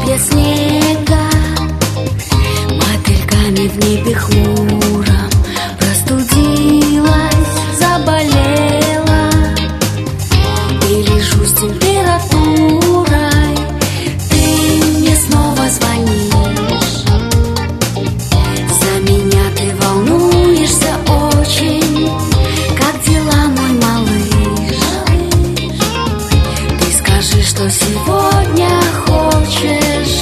хлопья снега, мотыльками в небе хмуром простудилась, заболела. И лежу с температурой, ты мне снова звонишь. За меня ты волнуешься очень. Как дела, мой малыш? Ты скажи, что сегодня хочешь.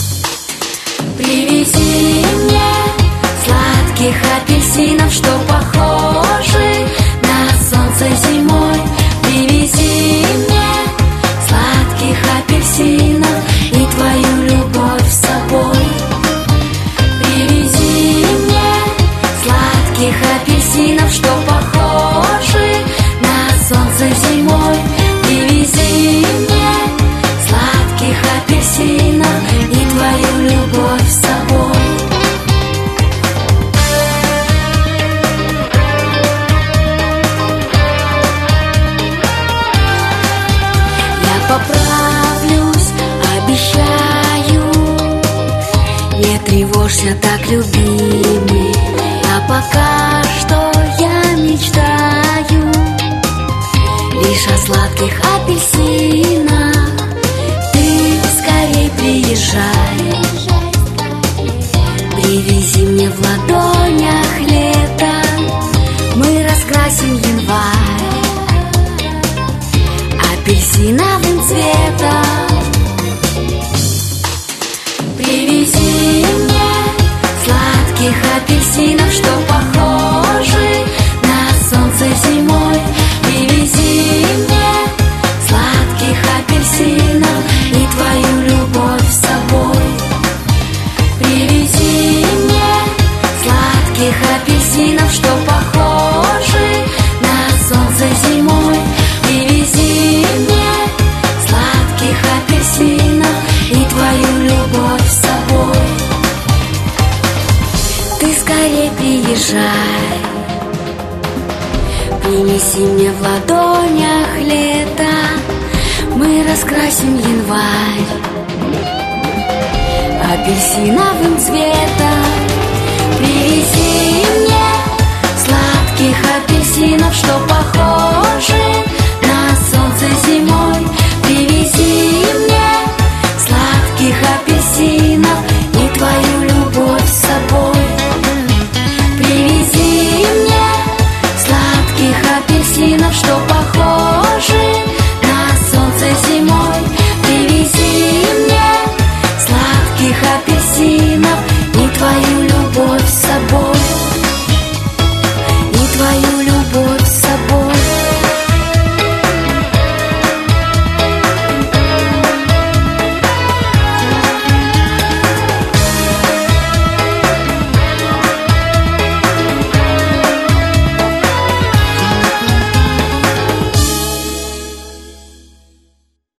Привези мне сладких апельсинов, что похожи на солнце зимой. Привези мне сладких апельсинов и твою любовь с собой. Привези мне сладких апельсинов, что похожи на солнце зимой. Привези мне сладких апельсинов и твою любовь с собой. Я поправлюсь, обещаю. Не тревожься так, любимый. А пока что я мечтаю лишь о сладких апельсинах. Ты скорей приезжай. Привези мне в ладонях лето, мы раскрасим январь апельсиновым цветом. Привези мне сладких апельсинов, что похожи на солнце зимой. Привези мне сладких апельсинов и твою любовь с собой. Привези мне сладких апельсинов, что похожи на солнце зимой. Привези мне сладких апельсинов и твою любовь с собой. Ты скорее приезжай. Принеси мне в ладонях лето, мы раскрасим январь апельсиновым цветом. Привези мне сладких апельсинов, что похожи